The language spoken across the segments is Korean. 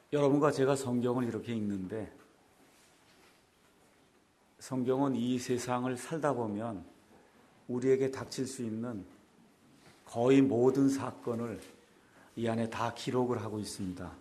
여러분과 제가 성경을 이렇게 읽는데 성경은 이 세상을 살다 보면 우리에게 닥칠 수 있는 거의 모든 사건을 이 안에 다 기록을 하고 있습니다.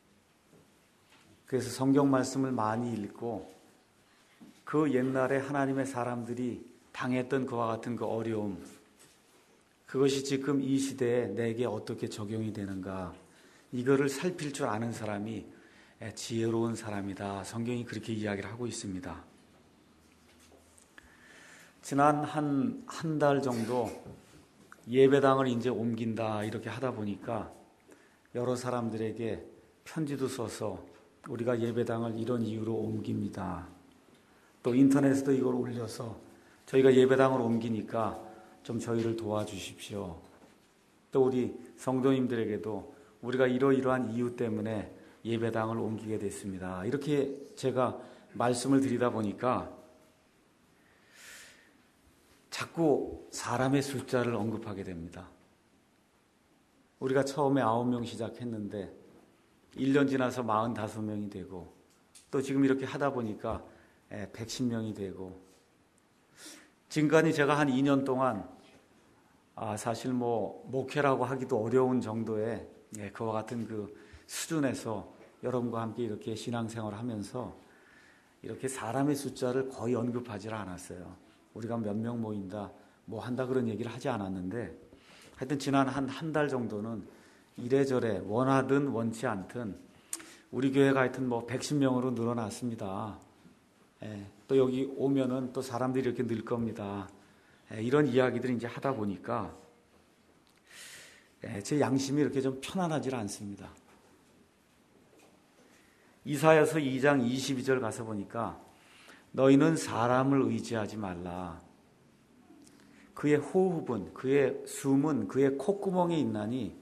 그래서 성경 말씀을 많이 읽고 그 옛날에 하나님의 사람들이 당했던 그와 같은 그 어려움, 그것이 지금 이 시대에 내게 어떻게 적용이 되는가, 이거를 살필 줄 아는 사람이 지혜로운 사람이다. 성경이 그렇게 이야기를 하고 있습니다. 지난 한 달 정도 예배당을 이제 옮긴다 이렇게 하다 보니까 여러 사람들에게 편지도 써서 우리가 예배당을 이런 이유로 옮깁니다. 또 인터넷에도 이걸 올려서 저희가 예배당을 옮기니까 좀 저희를 도와주십시오. 또 우리 성도님들에게도 우리가 이러이러한 이유 때문에 예배당을 옮기게 됐습니다. 이렇게 제가 말씀을 드리다 보니까 자꾸 사람의 숫자를 언급하게 됩니다. 우리가 처음에 9명 시작했는데 1년 지나서 45명이 되고 또 지금 이렇게 하다 보니까 110명이 되고 지금까지 제가 한 2년 동안 사실 목회라고 하기도 어려운 정도의 그와 같은 그 수준에서 여러분과 함께 이렇게 신앙생활을 하면서 이렇게 사람의 숫자를 거의 언급하지 않았어요. 우리가 몇 명 모인다, 뭐 한다 그런 얘기를 하지 않았는데 하여튼 지난 한 달 정도는 이래저래 원하든 원치 않든 우리 교회가 하여튼 110명으로 늘어났습니다. 또 여기 오면은 또 사람들이 이렇게 늘 겁니다. 이런 이야기들을 이제 하다 보니까 제 양심이 이렇게 좀 편안하지 않습니다. 이사야서 2장 22절 가서 보니까 너희는 사람을 의지하지 말라. 그의 호흡은, 그의 숨은 그의 콧구멍에 있나니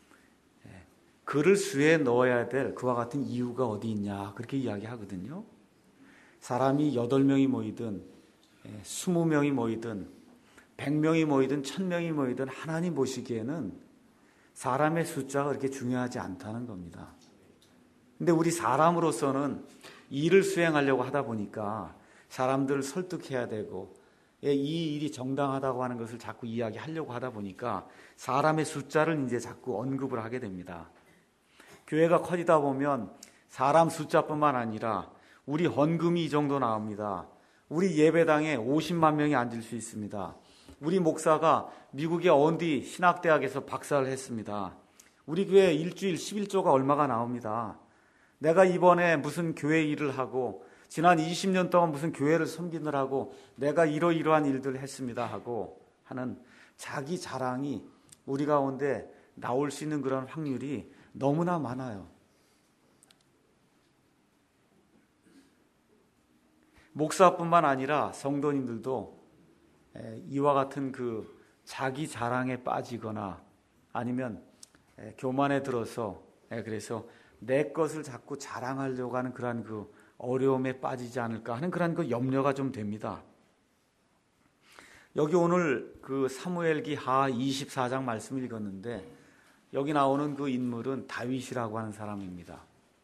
그를 수에 넣어야 될 그와 같은 이유가 어디 있냐 그렇게 이야기하거든요. 사람이 8명이 모이든 20명이 모이든 100명이 모이든 1000명이 모이든 하나님 보시기에는 사람의 숫자가 그렇게 중요하지 않다는 겁니다. 근데 우리 사람으로서는 일을 수행하려고 하다 보니까 사람들을 설득해야 되고 이 일이 정당하다고 하는 것을 자꾸 이야기하려고 하다 보니까 사람의 숫자를 이제 자꾸 언급을 하게 됩니다. 교회가 커지다 보면 사람 숫자뿐만 아니라 우리 헌금이 이 정도 나옵니다. 우리 예배당에 50만 명이 앉을 수 있습니다. 우리 목사가 미국의 어디 신학대학에서 박사를 했습니다. 우리 교회 일주일 11조가 얼마가 나옵니다. 내가 이번에 무슨 교회 일을 하고 지난 20년 동안 무슨 교회를 섬기느라고 내가 이러이러한 일들을 했습니다 하고 하는 자기 자랑이 우리 가운데 나올 수 있는 그런 확률이 너무나 많아요. 목사뿐만 아니라 성도님들도 이와 같은 그 자기 자랑에 빠지거나 아니면 교만에 들어서 그래서 내 것을 자꾸 자랑하려고 하는 그러한 그 어려움에 빠지지 않을까 하는 그런 그 염려가 좀 됩니다. 여기 오늘 그 사무엘기 하 24장 말씀을 읽었는데 여기 나오는 그 인물은 다윗이라고 하는 사람입니다.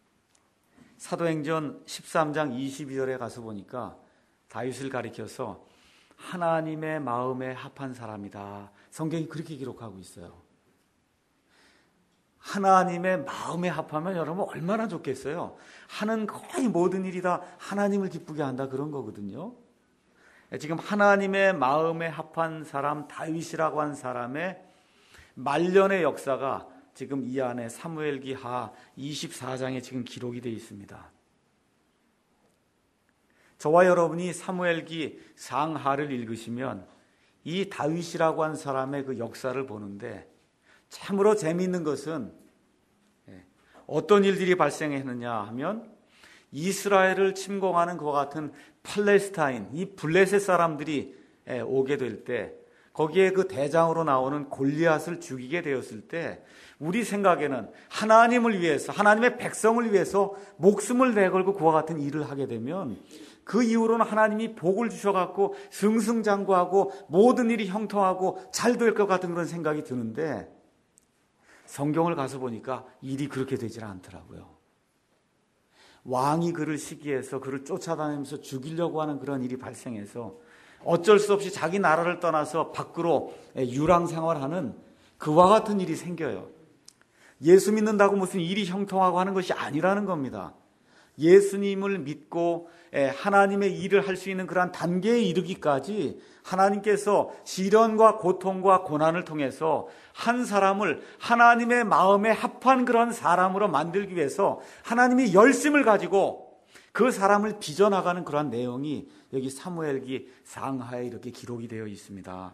사도행전 13장 22절에 가서 보니까 다윗을 가리켜서 하나님의 마음에 합한 사람이다. 성경이 그렇게 기록하고 있어요. 하나님의 마음에 합하면 여러분 얼마나 좋겠어요. 하는 거의 모든 일이 다 하나님을 기쁘게 한다 그런 거거든요. 지금 하나님의 마음에 합한 사람 다윗이라고 한 사람의 말년의 역사가 지금 이 안에 사무엘기 하 24장에 지금 기록이 되어 있습니다. 저와 여러분이 사무엘기 상하를 읽으시면 이 다윗이라고 한 사람의 그 역사를 보는데 참으로 재미있는 것은 어떤 일들이 발생했느냐 하면 이스라엘을 침공하는 그와 같은 팔레스타인, 이 블레셋 사람들이 오게 될 때 거기에 그 대장으로 나오는 골리앗을 죽이게 되었을 때 우리 생각에는 하나님을 위해서 하나님의 백성을 위해서 목숨을 내걸고 그와 같은 일을 하게 되면 그 이후로는 하나님이 복을 주셔갖고 승승장구하고 모든 일이 형통하고 잘 될 것 같은 그런 생각이 드는데 성경을 가서 보니까 일이 그렇게 되질 않더라고요. 왕이 그를 시기해서 그를 쫓아다니면서 죽이려고 하는 그런 일이 발생해서 어쩔 수 없이 자기 나라를 떠나서 밖으로 유랑 생활하는 그와 같은 일이 생겨요. 예수 믿는다고 무슨 일이 형통하고 하는 것이 아니라는 겁니다. 예수님을 믿고 하나님의 일을 할 수 있는 그러한 단계에 이르기까지 하나님께서 시련과 고통과 고난을 통해서 한 사람을 하나님의 마음에 합한 그런 사람으로 만들기 위해서 하나님이 열심을 가지고 그 사람을 빚어나가는 그러한 내용이 여기 사무엘기 상하에 이렇게 기록이 되어 있습니다.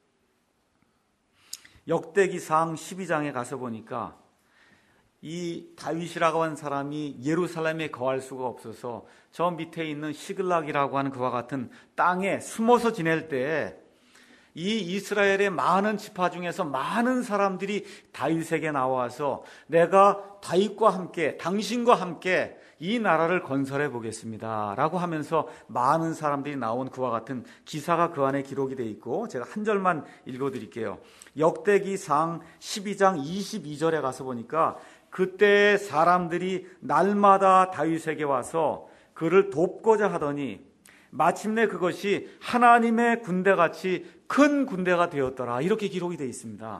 역대기상 12장에 가서 보니까 이 다윗이라고 하는 사람이 예루살렘에 거할 수가 없어서 저 밑에 있는 시글락이라고 하는 그와 같은 땅에 숨어서 지낼 때 이 이스라엘의 많은 지파 중에서 많은 사람들이 다윗에게 나와서 내가 다윗과 함께 당신과 함께 이 나라를 건설해 보겠습니다 라고 하면서 많은 사람들이 나온 그와 같은 기사가 그 안에 기록이 되어 있고, 제가 한 절만 읽어드릴게요. 역대기상 12장 22절에 가서 보니까 그때 사람들이 날마다 다윗에게 와서 그를 돕고자 하더니 마침내 그것이 하나님의 군대같이 큰 군대가 되었더라, 이렇게 기록이 되어 있습니다.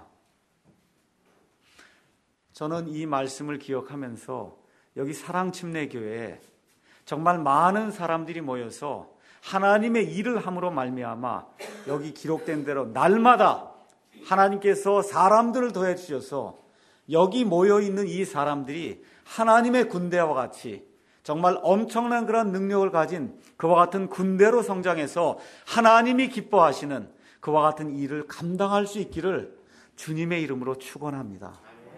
저는 이 말씀을 기억하면서 여기 사랑침례교회에 정말 많은 사람들이 모여서 하나님의 일을 함으로 말미암아 여기 기록된 대로 날마다 하나님께서 사람들을 더해 주셔서 여기 모여있는 이 사람들이 하나님의 군대와 같이 정말 엄청난 그런 능력을 가진 그와 같은 군대로 성장해서 하나님이 기뻐하시는 그와 같은 일을 감당할 수 있기를 주님의 이름으로 축원합니다.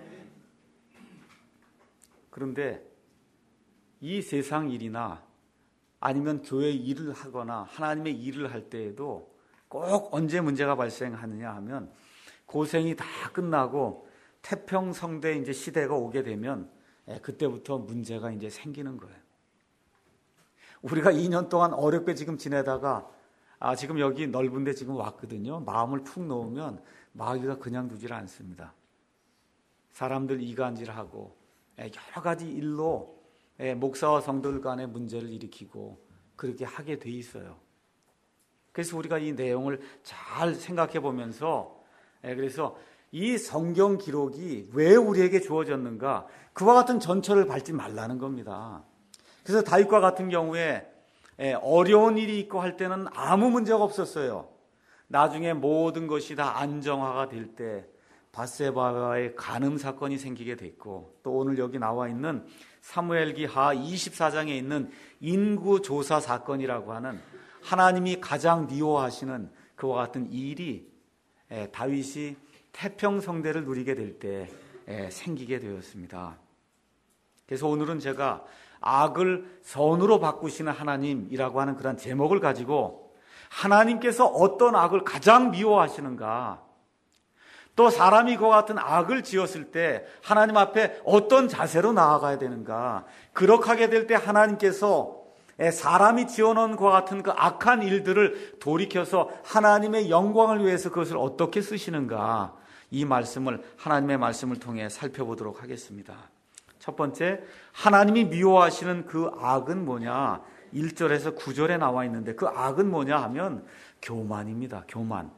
그런데 이 세상 일이나 아니면 교회 일을 하거나 하나님의 일을 할 때에도 꼭 언제 문제가 발생하느냐 하면 고생이 다 끝나고 태평성대 이제 시대가 오게 되면 그때부터 문제가 이제 생기는 거예요. 우리가 2년 동안 어렵게 지금 지내다가 지금 여기 넓은데 지금 왔거든요. 마음을 푹 놓으면 마귀가 그냥 두질 않습니다. 사람들 이간질하고 여러 가지 일로 목사와 성도들 간의 문제를 일으키고 그렇게 하게 돼 있어요. 그래서 우리가 이 내용을 잘 생각해 보면서 그래서 이 성경 기록이 왜 우리에게 주어졌는가, 그와 같은 전철을 밟지 말라는 겁니다. 그래서 다윗과 같은 경우에 어려운 일이 있고 할 때는 아무 문제가 없었어요. 나중에 모든 것이 다 안정화가 될 때 밧세바와의 간음 사건이 생기게 됐고, 또 오늘 여기 나와 있는 사무엘기 하 24장에 있는 인구조사 사건이라고 하는 하나님이 가장 미워하시는 그와 같은 일이 다윗이 태평성대를 누리게 될 때 생기게 되었습니다. 그래서 오늘은 제가 악을 선으로 바꾸시는 하나님이라고 하는 그런 제목을 가지고 하나님께서 어떤 악을 가장 미워하시는가, 또 사람이 그와 같은 악을 지었을 때 하나님 앞에 어떤 자세로 나아가야 되는가, 그렇게 하게 될 때 하나님께서 사람이 지어놓은 그와 같은 그 악한 일들을 돌이켜서 하나님의 영광을 위해서 그것을 어떻게 쓰시는가, 이 말씀을 하나님의 말씀을 통해 살펴보도록 하겠습니다. 첫 번째, 하나님이 미워하시는 그 악은 뭐냐? 1절에서 9절에 나와 있는데 그 악은 뭐냐 하면 교만입니다. 교만.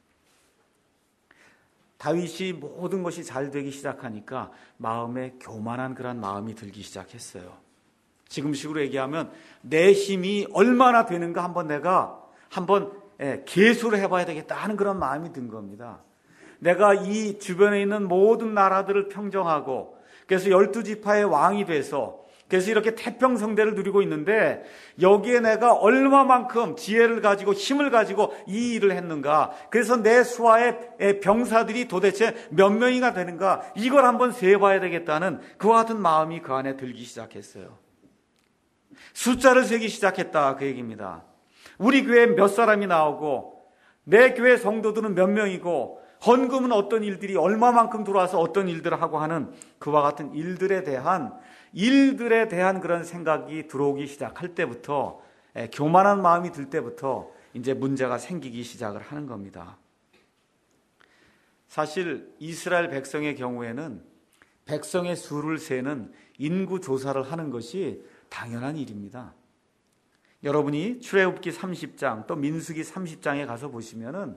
다윗이 모든 것이 잘 되기 시작하니까 마음에 교만한 그런 마음이 들기 시작했어요. 지금식으로 얘기하면 내 힘이 얼마나 되는가 한번 계수를 해봐야 되겠다 하는 그런 마음이 든 겁니다. 내가 이 주변에 있는 모든 나라들을 평정하고 그래서 12지파의 왕이 돼서 그래서 이렇게 태평성대를 누리고 있는데 여기에 내가 얼마만큼 지혜를 가지고 힘을 가지고 이 일을 했는가, 그래서 내 수하의 병사들이 도대체 몇 명이나 되는가, 이걸 한번 세봐야 되겠다는 그와 같은 마음이 그 안에 들기 시작했어요. 숫자를 세기 시작했다, 그 얘기입니다. 우리 교회에 몇 사람이 나오고 내 교회 성도들은 몇 명이고 헌금은 어떤 일들이 얼마만큼 들어와서 어떤 일들을 하고 하는 그와 같은 일들에 대한 그런 생각이 들어오기 시작할 때부터, 교만한 마음이 들 때부터 이제 문제가 생기기 시작을 하는 겁니다. 사실 이스라엘 백성의 경우에는 백성의 수를 세는 인구 조사를 하는 것이 당연한 일입니다. 여러분이 출애굽기 30장 또 민수기 30장에 가서 보시면은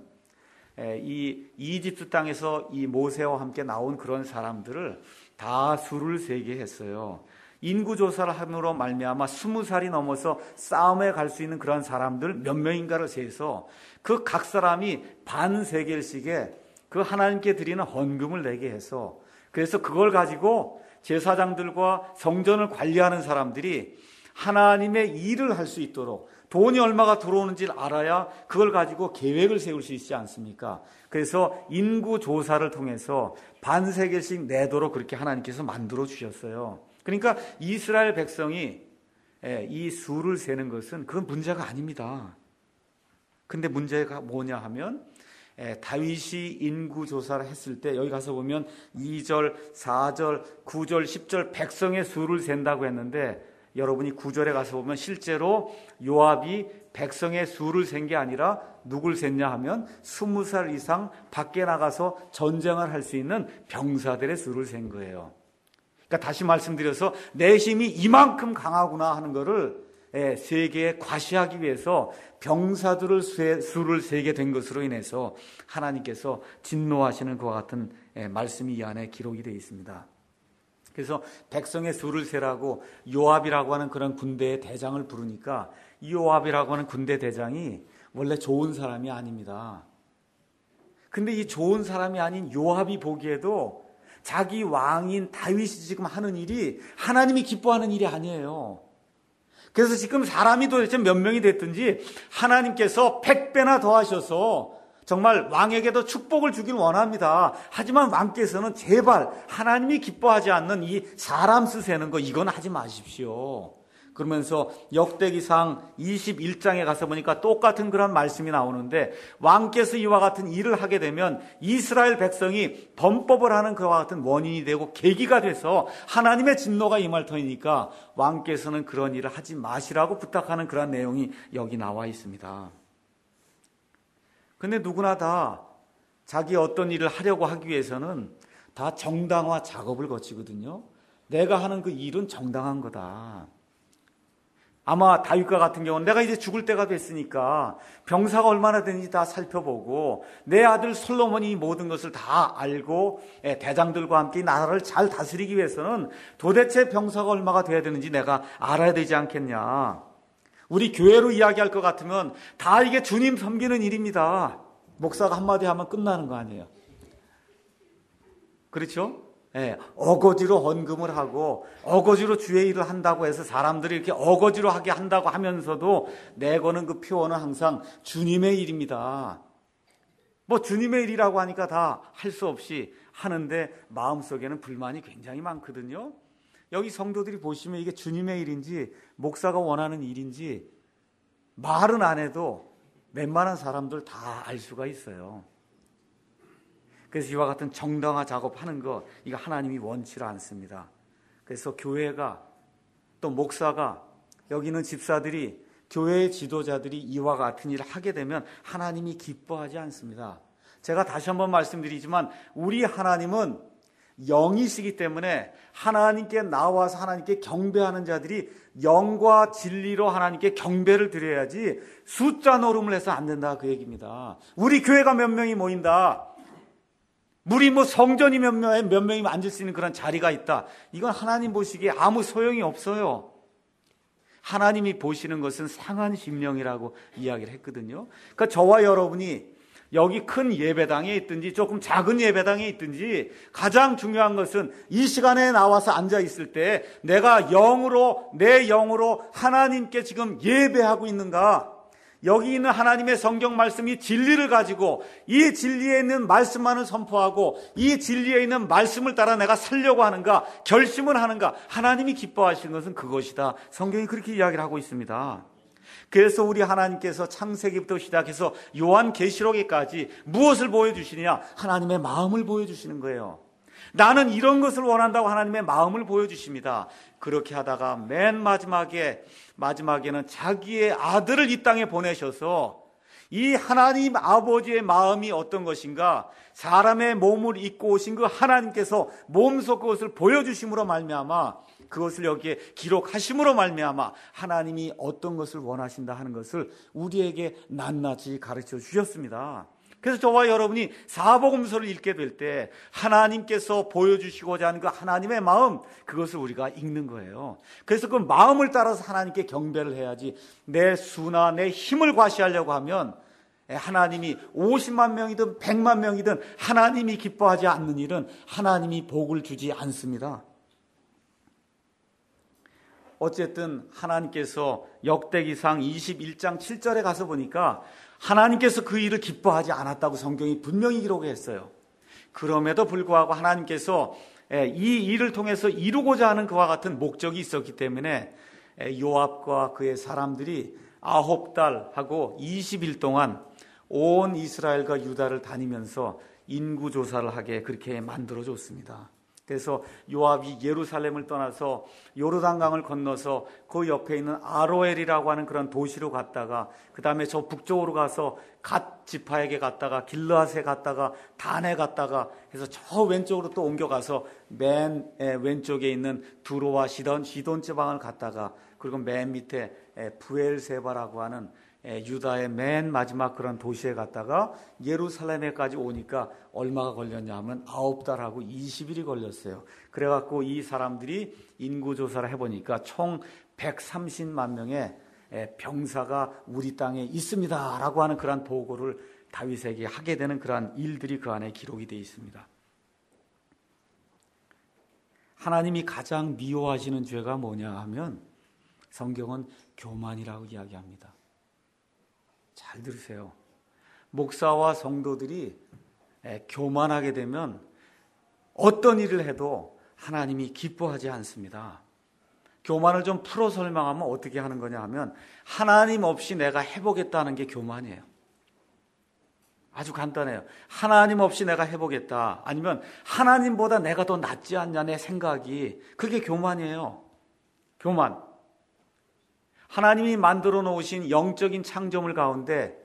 이 이집트 땅에서 이 모세와 함께 나온 그런 사람들을 다 수를 세게 했어요. 인구 조사를 함으로 말미암아 20살이 넘어서 싸움에 갈 수 있는 그런 사람들 몇 명인가를 세서 그 각 사람이 반 세겔씩의 그 하나님께 드리는 헌금을 내게 해서, 그래서 그걸 가지고 제사장들과 성전을 관리하는 사람들이 하나님의 일을 할 수 있도록 돈이 얼마가 들어오는지를 알아야 그걸 가지고 계획을 세울 수 있지 않습니까? 그래서 인구 조사를 통해서 반 세겔씩 내도록 그렇게 하나님께서 만들어 주셨어요. 그러니까 이스라엘 백성이 이 수를 세는 것은 그건 문제가 아닙니다. 근데 문제가 뭐냐 하면 다윗이 인구 조사를 했을 때 여기 가서 보면 2절, 4절, 9절, 10절 백성의 수를 센다고 했는데, 여러분이 9절에 가서 보면 실제로 요압이 백성의 수를 센 게 아니라 누굴 셌냐 하면 20살 이상 밖에 나가서 전쟁을 할 수 있는 병사들의 수를 센 거예요. 그러니까 다시 말씀드려서 내 힘이 이만큼 강하구나 하는 것을 세계에 과시하기 위해서 병사들을 수를 세게 된 것으로 인해서 하나님께서 진노하시는 그와 같은 말씀이 이 안에 기록이 되어 있습니다. 그래서 백성의 수를 세라고 요압이라고 하는 그런 군대의 대장을 부르니까 이 요압이라고 하는 군대 대장이 원래 좋은 사람이 아닙니다. 근데 이 좋은 사람이 아닌 요압이 보기에도 자기 왕인 다윗이 지금 하는 일이 하나님이 기뻐하는 일이 아니에요. 그래서 지금 사람이 도대체 몇 명이 됐든지 하나님께서 100배나 더하셔서 정말 왕에게도 축복을 주길 원합니다. 하지만 왕께서는 제발 하나님이 기뻐하지 않는 이 사람 쓰세는 거 이건 하지 마십시오. 그러면서 역대기상 21장에 가서 보니까 똑같은 그런 말씀이 나오는데, 왕께서 이와 같은 일을 하게 되면 이스라엘 백성이 범법을 하는 그와 같은 원인이 되고 계기가 돼서 하나님의 진노가 임할 터이니까 왕께서는 그런 일을 하지 마시라고 부탁하는 그런 내용이 여기 나와 있습니다. 근데 누구나 다 자기 어떤 일을 하려고 하기 위해서는 다 정당화 작업을 거치거든요. 내가 하는 그 일은 정당한 거다. 아마 다윗과 같은 경우는 내가 이제 죽을 때가 됐으니까 병사가 얼마나 되는지 다 살펴보고 내 아들 솔로몬이 이 모든 것을 다 알고 대장들과 함께 나라를 잘 다스리기 위해서는 도대체 병사가 얼마가 돼야 되는지 내가 알아야 되지 않겠냐. 우리 교회로 이야기할 것 같으면 다 이게 주님 섬기는 일입니다. 목사가 한마디 하면 끝나는 거 아니에요. 그렇죠? 어거지로 헌금을 하고 어거지로 주의 일을 한다고 해서 사람들이 이렇게 어거지로 하게 한다고 하면서도 내거는 그 표어는 항상 주님의 일입니다. 뭐 주님의 일이라고 하니까 다 할 수 없이 하는데 마음속에는 불만이 굉장히 많거든요. 여기 성도들이 보시면 이게 주님의 일인지 목사가 원하는 일인지 말은 안 해도 웬만한 사람들 다 알 수가 있어요. 그래서 이와 같은 정당화 작업하는 거 이거 하나님이 원치를 않습니다. 그래서 교회가 또 목사가 여기 있는 집사들이 교회의 지도자들이 이와 같은 일을 하게 되면 하나님이 기뻐하지 않습니다. 제가 다시 한번 말씀드리지만 우리 하나님은 영이시기 때문에 하나님께 나와서 하나님께 경배하는 자들이 영과 진리로 하나님께 경배를 드려야지 숫자 노름을 해서 안 된다 그 얘기입니다. 우리 교회가 몇 명이 모인다, 우리 뭐 성전이 몇 명이 앉을 수 있는 그런 자리가 있다, 이건 하나님 보시기에 아무 소용이 없어요. 하나님이 보시는 것은 상한 심령이라고 이야기를 했거든요. 그러니까 저와 여러분이 여기 큰 예배당에 있든지 조금 작은 예배당에 있든지 가장 중요한 것은 이 시간에 나와서 앉아 있을 때 내가 영으로, 내 영으로 하나님께 지금 예배하고 있는가, 여기 있는 하나님의 성경 말씀이 진리를 가지고 이 진리에 있는 말씀만을 선포하고 이 진리에 있는 말씀을 따라 내가 살려고 하는가, 결심을 하는가, 하나님이 기뻐하시는 것은 그것이다. 성경이 그렇게 이야기를 하고 있습니다. 그래서 우리 하나님께서 창세기부터 시작해서 요한계시록에까지 무엇을 보여주시느냐? 하나님의 마음을 보여주시는 거예요. 나는 이런 것을 원한다고 하나님의 마음을 보여주십니다. 그렇게 하다가 맨 마지막에는 자기의 아들을 이 땅에 보내셔서 이 하나님 아버지의 마음이 어떤 것인가, 사람의 몸을 입고 오신 그 하나님께서 몸속 그것을 보여주심으로 말미암아 그것을 여기에 기록하심으로 말미암아 하나님이 어떤 것을 원하신다 하는 것을 우리에게 낱낱이 가르쳐 주셨습니다. 그래서 저와 여러분이 사복음서를 읽게 될 때 하나님께서 보여주시고자 하는 그 하나님의 마음, 그것을 우리가 읽는 거예요. 그래서 그 마음을 따라서 하나님께 경배를 해야지, 내 수나 내 힘을 과시하려고 하면 하나님이 50만 명이든 100만 명이든 하나님이 기뻐하지 않는 일은 하나님이 복을 주지 않습니다. 어쨌든 하나님께서 역대기상 21장 7절에 가서 보니까 하나님께서 그 일을 기뻐하지 않았다고 성경이 분명히 기록했어요. 그럼에도 불구하고 하나님께서 이 일을 통해서 이루고자 하는 그와 같은 목적이 있었기 때문에 요압과 그의 사람들이 9달하고 20일 동안 온 이스라엘과 유다를 다니면서 인구조사를 하게 그렇게 만들어줬습니다. 그래서 요압이 예루살렘을 떠나서 요르단강을 건너서 그 옆에 있는 아로엘이라고 하는 그런 도시로 갔다가, 그 다음에 저 북쪽으로 가서 갓 지파에게 갔다가 길르앗에 갔다가 단에 갔다가 해서 저 왼쪽으로 또 옮겨가서 맨 왼쪽에 있는 두로와 시돈 지방을 갔다가, 그리고 맨 밑에 부엘세바라고 하는 유다의 맨 마지막 그런 도시에 갔다가 예루살렘에까지 오니까 얼마가 걸렸냐 하면 9달하고 20일이 걸렸어요. 그래갖고 이 사람들이 인구조사를 해보니까 총 130만 명의 병사가 우리 땅에 있습니다 라고 하는 그런 보고를 다윗에게 하게 되는 그러한 일들이 그 안에 기록이 되어 있습니다. 하나님이 가장 미워하시는 죄가 뭐냐 하면 성경은 교만이라고 이야기합니다. 잘 들으세요. 목사와 성도들이 교만하게 되면 어떤 일을 해도 하나님이 기뻐하지 않습니다. 교만을 좀 풀어 설명하면 어떻게 하는 거냐 하면, 하나님 없이 내가 해보겠다는 게 교만이에요. 아주 간단해요. 하나님 없이 내가 해보겠다, 아니면 하나님보다 내가 더 낫지 않냐 내 생각이, 그게 교만이에요. 교만. 하나님이 만들어 놓으신 영적인 창조물 가운데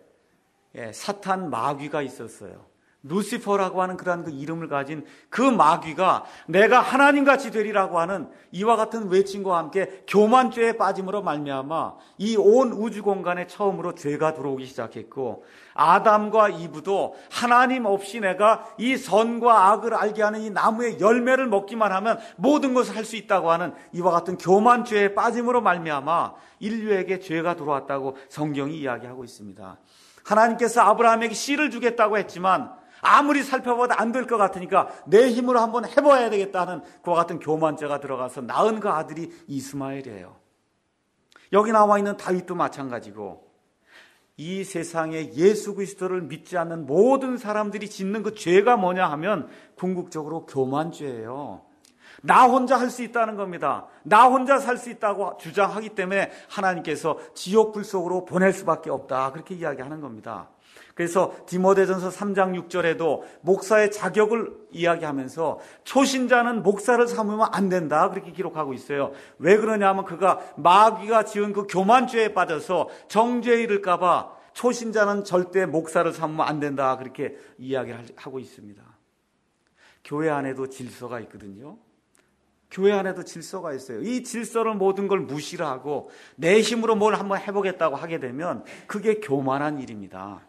사탄 마귀가 있었어요. 루시퍼라고 하는 그러한 그 이름을 가진 그 마귀가 내가 하나님같이 되리라고 하는 이와 같은 외침과 함께 교만죄에 빠짐으로 말미암아 이 온 우주 공간에 처음으로 죄가 들어오기 시작했고, 아담과 이브도 하나님 없이 내가 이 선과 악을 알게 하는 이 나무의 열매를 먹기만 하면 모든 것을 할 수 있다고 하는 이와 같은 교만죄에 빠짐으로 말미암아 인류에게 죄가 들어왔다고 성경이 이야기하고 있습니다. 하나님께서 아브라함에게 씨를 주겠다고 했지만 아무리 살펴봐도 안 될 것 같으니까 내 힘으로 한번 해봐야 되겠다는 그와 같은 교만죄가 들어가서 낳은 그 아들이 이스마엘이에요. 여기 나와 있는 다윗도 마찬가지고, 이 세상에 예수 그리스도를 믿지 않는 모든 사람들이 짓는 그 죄가 뭐냐 하면 궁극적으로 교만죄예요. 나 혼자 할 수 있다는 겁니다. 나 혼자 살 수 있다고 주장하기 때문에 하나님께서 지옥 불 속으로 보낼 수밖에 없다, 그렇게 이야기하는 겁니다. 그래서 디모데전서 3장 6절에도 목사의 자격을 이야기하면서 초신자는 목사를 삼으면 안 된다, 그렇게 기록하고 있어요. 왜 그러냐면 그가 마귀가 지은 그 교만죄에 빠져서 정죄에 이를까 봐 초신자는 절대 목사를 삼으면 안 된다, 그렇게 이야기를 하고 있습니다. 교회 안에도 질서가 있거든요. 교회 안에도 질서가 있어요. 이 질서를 모든 걸 무시를 하고 내 힘으로 뭘 한번 해보겠다고 하게 되면 그게 교만한 일입니다.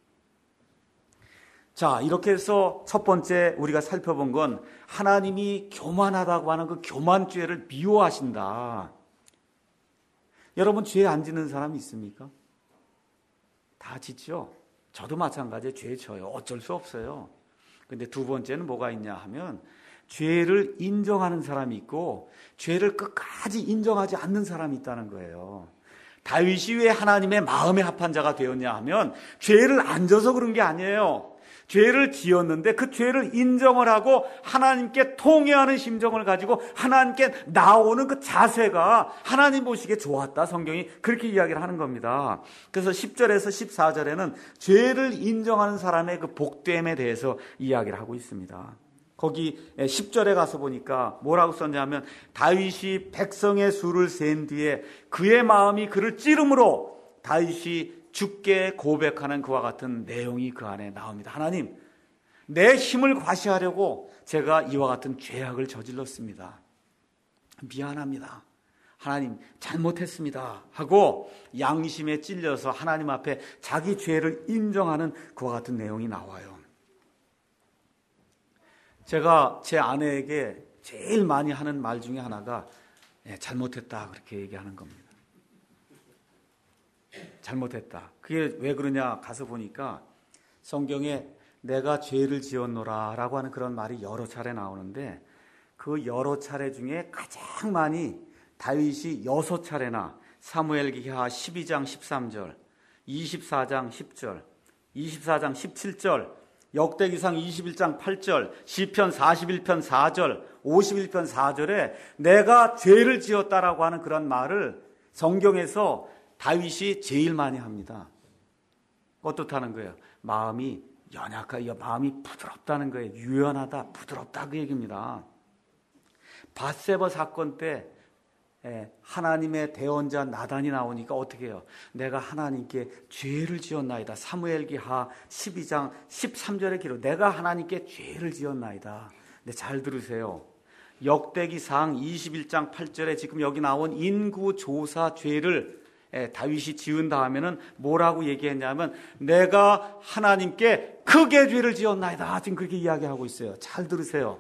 자, 이렇게 해서 첫 번째 우리가 살펴본 건 하나님이 교만하다고 하는 그 교만죄를 미워하신다. 여러분, 죄 안 짓는 사람 있습니까? 다 짓죠. 저도 마찬가지에 죄 져요. 어쩔 수 없어요. 근데 두 번째는 뭐가 있냐 하면 죄를 인정하는 사람이 있고 죄를 끝까지 인정하지 않는 사람이 있다는 거예요. 다윗이 왜 하나님의 마음에 합한 자가 되었냐 하면 죄를 안 져서 그런 게 아니에요. 죄를 지었는데 그 죄를 인정을 하고 하나님께 통회하는 심정을 가지고 하나님께 나오는 그 자세가 하나님 보시기에 좋았다, 성경이 그렇게 이야기를 하는 겁니다. 그래서 10절에서 14절에는 죄를 인정하는 사람의 그 복됨에 대해서 이야기를 하고 있습니다. 거기 10절에 가서 보니까 뭐라고 썼냐면, 다윗이 백성의 수를 센 뒤에 그의 마음이 그를 찌름으로 다윗이 주께 고백하는 그와 같은 내용이 그 안에 나옵니다. 하나님, 내 힘을 과시하려고 제가 이와 같은 죄악을 저질렀습니다. 미안합니다. 하나님 잘못했습니다 하고 양심에 찔려서 하나님 앞에 자기 죄를 인정하는 그와 같은 내용이 나와요. 제가 제 아내에게 제일 많이 하는 말 중에 하나가 잘못했다 그렇게 얘기하는 겁니다. 잘못했다. 그게 왜 그러냐 가서 보니까 성경에 내가 죄를 지었노라 라고 하는 그런 말이 여러 차례 나오는데 그 여러 차례 중에 가장 많이 다윗이 6차례나 사무엘기하 12장 13절, 24장 10절, 24장 17절, 역대기상 21장 8절, 시편 41편 4절, 51편 4절에 내가 죄를 지었다라고 하는 그런 말을 성경에서 다윗이 제일 많이 합니다. 어떻다는 거예요? 마음이 연약하여 마음이 부드럽다는 거예요. 유연하다, 부드럽다 그 얘기입니다. 밧세바 사건 때 하나님의 대언자 나단이 나오니까 어떻게 해요? 내가 하나님께 죄를 지었나이다. 사무엘기하 12장 13절의 기록. 내가 하나님께 죄를 지었나이다. 근데 잘 들으세요. 역대기상 21장 8절에 지금 여기 나온 인구조사 죄를 다윗이 지은 다음에는 뭐라고 얘기했냐면 내가 하나님께 크게 죄를 지었나이다. 지금 그렇게 이야기하고 있어요. 잘 들으세요.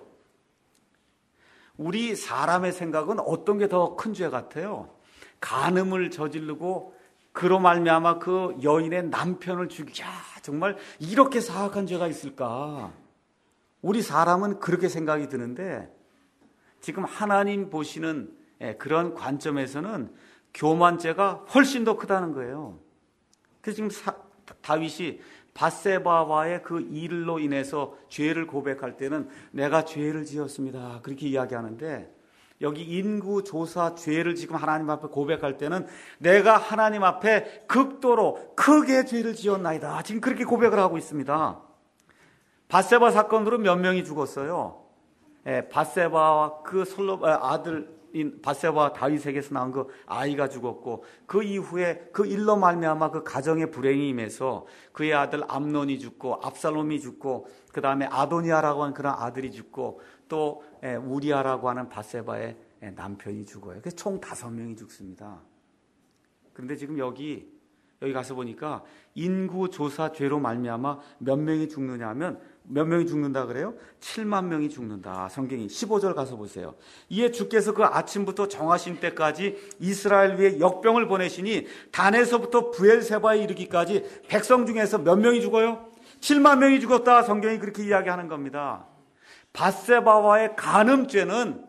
우리 사람의 생각은 어떤 게 더 큰 죄 같아요? 간음을 저지르고 그로 말미암아 그 여인의 남편을 죽이자. 정말 이렇게 사악한 죄가 있을까? 우리 사람은 그렇게 생각이 드는데 지금 하나님 보시는 그런 관점에서는 교만죄가 훨씬 더 크다는 거예요. 그래서 지금 다윗이 밧세바와의 그 일로 인해서 죄를 고백할 때는 내가 죄를 지었습니다. 그렇게 이야기하는데 여기 인구조사 죄를 지금 하나님 앞에 고백할 때는 내가 하나님 앞에 극도로 크게 죄를 지었나이다. 지금 그렇게 고백을 하고 있습니다. 밧세바 사건으로 몇 명이 죽었어요. 밧세바와 그 아들인 밧세바와 다윗에게서 나온 그 아이가 죽었고 그 이후에 그 일로 말미암아 그 가정의 불행이 임해서 그의 아들 암논이 죽고 압살롬이 죽고 그 다음에 아도니아라고 하는 그런 아들이 죽고 또 우리아라고 하는 밧세바의 남편이 죽어요. 그래서 총 5명이 죽습니다. 그런데 지금 여기 가서 보니까 인구조사 죄로 말미암아 몇 명이 죽느냐 하면 몇 명이 죽는다 그래요? 7만 명이 죽는다. 성경이 15절 가서 보세요. 이에 주께서 그 아침부터 정하신 때까지 이스라엘 위에 역병을 보내시니 단에서부터 브엘세바에 이르기까지 백성 중에서 몇 명이 죽어요? 7만 명이 죽었다. 성경이 그렇게 이야기하는 겁니다. 밧세바와의 간음죄는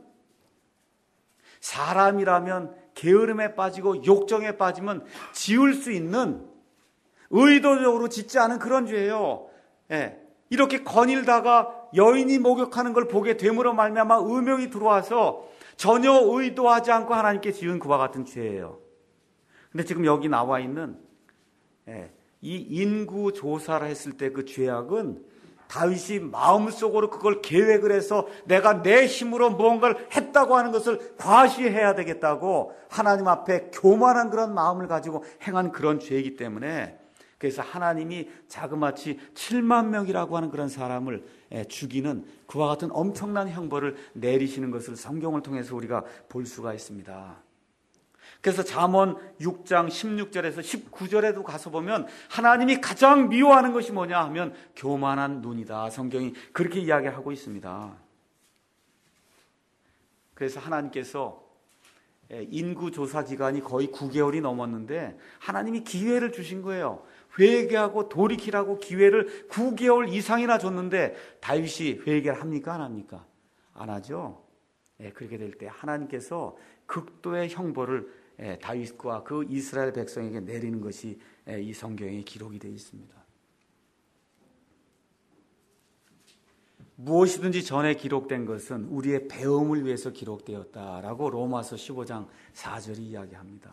사람이라면 게으름에 빠지고 욕정에 빠지면 지을 수 있는 의도적으로 짓지 않은 그런 죄예요. 이렇게 거닐다가 여인이 목욕하는 걸 보게 됨으로 말미암아 음욕이 들어와서 전혀 의도하지 않고 하나님께 지은 그와 같은 죄예요. 근데 지금 여기 나와 있는 이 인구 조사를 했을 때 그 죄악은 다윗이 마음속으로 그걸 계획을 해서 내가 내 힘으로 무언가를 했다고 하는 것을 과시해야 되겠다고 하나님 앞에 교만한 그런 마음을 가지고 행한 그런 죄이기 때문에 그래서 하나님이 자그마치 7만 명이라고 하는 그런 사람을 죽이는 그와 같은 엄청난 형벌을 내리시는 것을 성경을 통해서 우리가 볼 수가 있습니다. 그래서 잠언 6장 16절에서 19절에도 가서 보면 하나님이 가장 미워하는 것이 뭐냐 하면 교만한 눈이다. 성경이 그렇게 이야기하고 있습니다. 그래서 하나님께서 인구조사 기간이 거의 9개월이 넘었는데 하나님이 기회를 주신 거예요. 회개하고 돌이키라고 기회를 9개월 이상이나 줬는데 다윗이 회개를 합니까? 안 합니까? 안 하죠. 그렇게 될 때 하나님께서 극도의 형벌을 다윗과 그 이스라엘 백성에게 내리는 것이 이 성경에 기록이 되어 있습니다. 무엇이든지 전에 기록된 것은 우리의 배움을 위해서 기록되었다라고 로마서 15장 4절이 이야기합니다.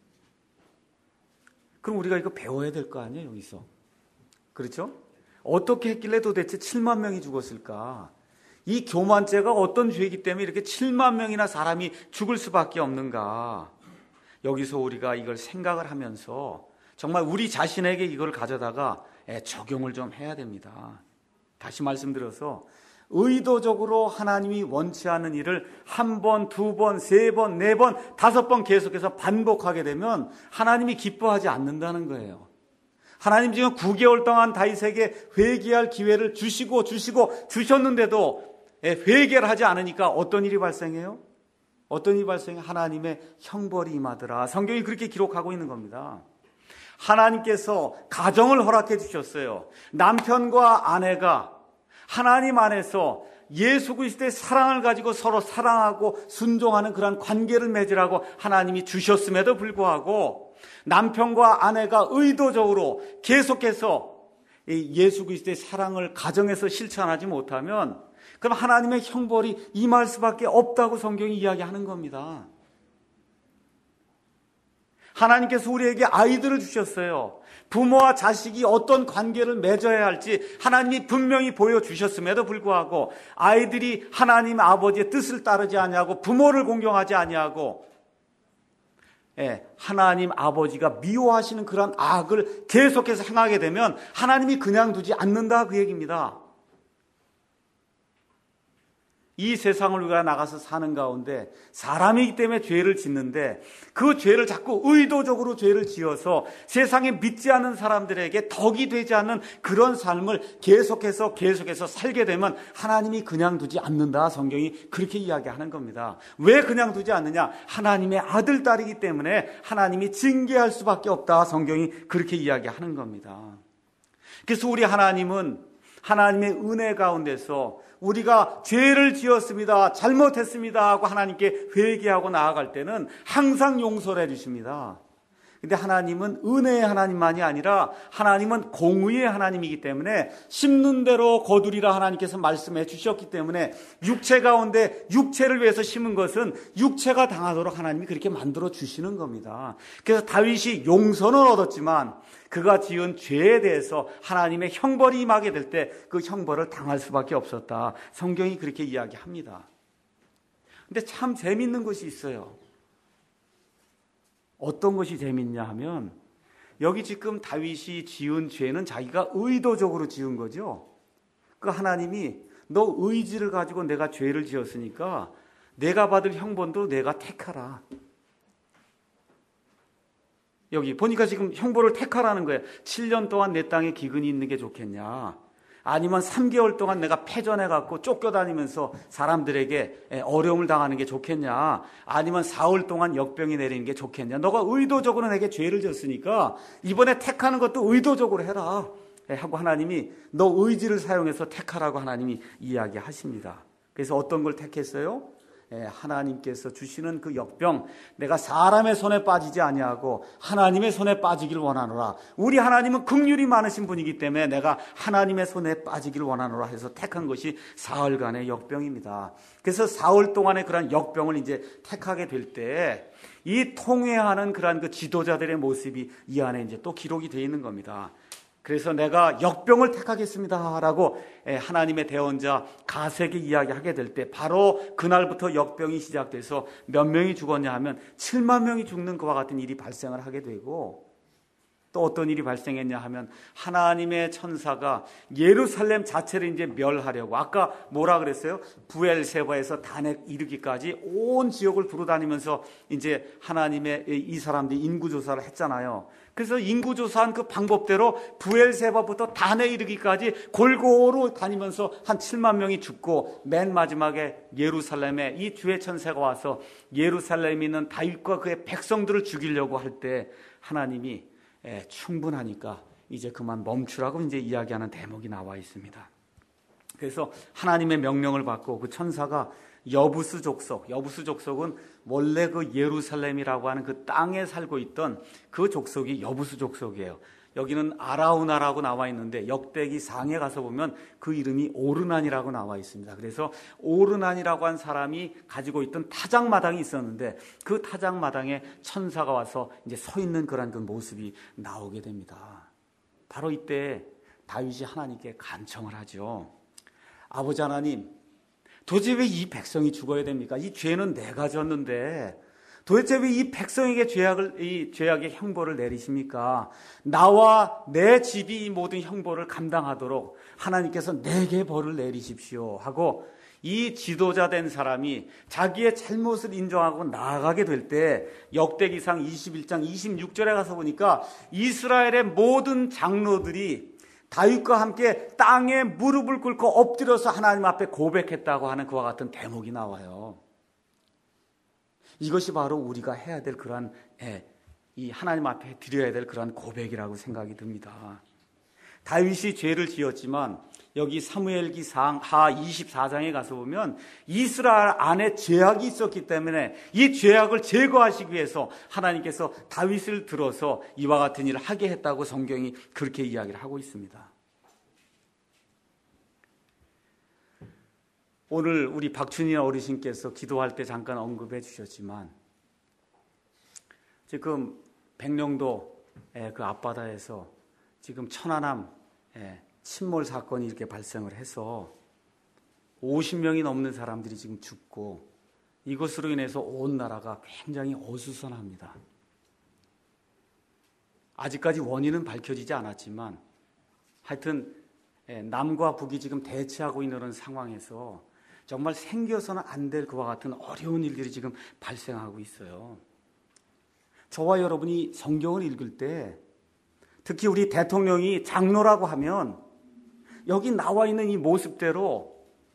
그럼 우리가 이거 배워야 될 거 아니에요, 여기서. 그렇죠? 어떻게 했길래 도대체 7만 명이 죽었을까? 이 교만죄가 어떤 죄이기 때문에 이렇게 7만 명이나 사람이 죽을 수밖에 없는가? 여기서 우리가 이걸 생각을 하면서 정말 우리 자신에게 이걸 가져다가 적용을 좀 해야 됩니다. 다시 말씀드려서 의도적으로 하나님이 원치 않는 일을 한 번, 두 번, 세 번, 네 번, 다섯 번 계속해서 반복하게 되면 하나님이 기뻐하지 않는다는 거예요. 하나님 지금 9개월 동안 다윗에게 회개할 기회를 주셨는데도 회개를 하지 않으니까 어떤 일이 발생해요? 어떤 일이 발생해요? 하나님의 형벌이 임하더라. 성경이 그렇게 기록하고 있는 겁니다. 하나님께서 가정을 허락해 주셨어요. 남편과 아내가 하나님 안에서 예수 그리스도의 사랑을 가지고 서로 사랑하고 순종하는 그런 관계를 맺으라고 하나님이 주셨음에도 불구하고 남편과 아내가 의도적으로 계속해서 예수 그리스도의 사랑을 가정에서 실천하지 못하면 그럼 하나님의 형벌이 임할 수밖에 없다고 성경이 이야기하는 겁니다. 하나님께서 우리에게 아이들을 주셨어요. 부모와 자식이 어떤 관계를 맺어야 할지 하나님이 분명히 보여주셨음에도 불구하고 아이들이 하나님 아버지의 뜻을 따르지 아니하고 부모를 공경하지 아니하고 하나님 아버지가 미워하시는 그런 악을 계속해서 행하게 되면 하나님이 그냥 두지 않는다 그 얘기입니다. 이 세상을 우리가 나가서 사는 가운데 사람이기 때문에 죄를 짓는데 그 죄를 자꾸 의도적으로 죄를 지어서 세상에 믿지 않는 사람들에게 덕이 되지 않는 그런 삶을 계속해서 살게 되면 하나님이 그냥 두지 않는다. 성경이 그렇게 이야기하는 겁니다. 왜 그냥 두지 않느냐? 하나님의 아들, 딸이기 때문에 하나님이 징계할 수밖에 없다. 성경이 그렇게 이야기하는 겁니다. 그래서 우리 하나님은 하나님의 은혜 가운데서 우리가 죄를 지었습니다. 잘못했습니다 하고 하나님께 회개하고 나아갈 때는 항상 용서를 해주십니다. 근데 하나님은 은혜의 하나님만이 아니라 하나님은 공의의 하나님이기 때문에 심는 대로 거두리라 하나님께서 말씀해 주셨기 때문에 육체 가운데 육체를 위해서 심은 것은 육체가 당하도록 하나님이 그렇게 만들어 주시는 겁니다. 그래서 다윗이 용서는 얻었지만 그가 지은 죄에 대해서 하나님의 형벌이 임하게 될 때 그 형벌을 당할 수밖에 없었다. 성경이 그렇게 이야기합니다. 근데 참 재밌는 것이 있어요. 어떤 것이 재밌냐 하면 여기 지금 다윗이 지은 죄는 자기가 의도적으로 지은 거죠. 그 하나님이 너 의지를 가지고 내가 죄를 지었으니까 내가 받을 형벌도 내가 택하라. 여기 보니까 지금 형벌을 택하라는 거예요. 7년 동안 내 땅에 기근이 있는 게 좋겠냐? 아니면 3개월 동안 내가 패전해갖고 쫓겨다니면서 사람들에게 어려움을 당하는 게 좋겠냐? 아니면 4월 동안 역병이 내리는 게 좋겠냐? 너가 의도적으로 내게 죄를 졌으니까 이번에 택하는 것도 의도적으로 해라. 하고 하나님이 너 의지를 사용해서 택하라고 하나님이 이야기하십니다. 그래서 어떤 걸 택했어요? 하나님께서 주시는 그 역병, 내가 사람의 손에 빠지지 아니하고 하나님의 손에 빠지기를 원하노라. 우리 하나님은 긍휼이 많으신 분이기 때문에 내가 하나님의 손에 빠지기를 원하노라 해서 택한 것이 사흘간의 역병입니다. 그래서 4월 동안의 그런 역병을 이제 택하게 될 때 이 통회하는 그런 그 지도자들의 모습이 이 안에 이제 또 기록이 되어 있는 겁니다. 그래서 내가 역병을 택하겠습니다 라고 하나님의 대언자 가세에게 이야기하게 될 때 바로 그날부터 역병이 시작돼서 몇 명이 죽었냐 하면 7만 명이 죽는 그와 같은 일이 발생을 하게 되고 또 어떤 일이 발생했냐 하면 하나님의 천사가 예루살렘 자체를 이제 멸하려고 아까 뭐라 그랬어요? 부엘세바에서 단에 이르기까지 온 지역을 두루다니면서 이제 하나님의 이 사람들이 인구조사를 했잖아요. 그래서 인구조사한 그 방법대로 부엘세바부터 단에 이르기까지 골고루 다니면서 한 7만 명이 죽고 맨 마지막에 예루살렘에 이 주의 천사가 와서 예루살렘에 있는 다윗과 그의 백성들을 죽이려고 할 때 하나님이 충분하니까 이제 그만 멈추라고 이제 이야기하는 대목이 나와 있습니다. 그래서 하나님의 명령을 받고 그 천사가 여부스 족속은 원래 그 예루살렘이라고 하는 그 땅에 살고 있던 그 족속이 여부스 족속이에요. 여기는 아라우나라고 나와 있는데 역대기 상에 가서 보면 그 이름이 오르난이라고 나와 있습니다. 그래서 오르난이라고 한 사람이 가지고 있던 타작마당이 있었는데 그 타작마당에 천사가 와서 이제 서 있는 그런 그 모습이 나오게 됩니다. 바로 이때 다윗이 하나님께 간청을 하죠. 아버지 하나님, 도대체 왜 이 백성이 죽어야 됩니까? 이 죄는 내가 졌는데 도대체 왜 이 백성에게 이 죄악의 형벌을 내리십니까? 나와 내 집이 이 모든 형벌을 감당하도록 하나님께서 내게 벌을 내리십시오 하고 이 지도자 된 사람이 자기의 잘못을 인정하고 나아가게 될 때 역대기상 21장 26절에 가서 보니까 이스라엘의 모든 장로들이 다윗과 함께 땅에 무릎을 꿇고 엎드려서 하나님 앞에 고백했다고 하는 그와 같은 대목이 나와요. 이것이 바로 우리가 해야 될 그러한 이 하나님 앞에 드려야 될 그러한 고백이라고 생각이 듭니다. 다윗이 죄를 지었지만 여기 사무엘기상 하 24장에 가서 보면 이스라엘 안에 죄악이 있었기 때문에 이 죄악을 제거하시기 위해서 하나님께서 다윗을 들어서 이와 같은 일을 하게 했다고 성경이 그렇게 이야기를 하고 있습니다. 오늘 우리 박춘희 어르신께서 기도할 때 잠깐 언급해 주셨지만 지금 백령도 그 앞바다에서 지금 천안함 침몰 사건이 이렇게 발생을 해서 50명이 넘는 사람들이 지금 죽고 이것으로 인해서 온 나라가 굉장히 어수선합니다. 아직까지 원인은 밝혀지지 않았지만 하여튼 남과 북이 지금 대치하고 있는 그런 상황에서 정말 생겨서는 안 될 그와 같은 어려운 일들이 지금 발생하고 있어요. 저와 여러분이 성경을 읽을 때 특히 우리 대통령이 장로라고 하면 여기 나와 있는 이 모습대로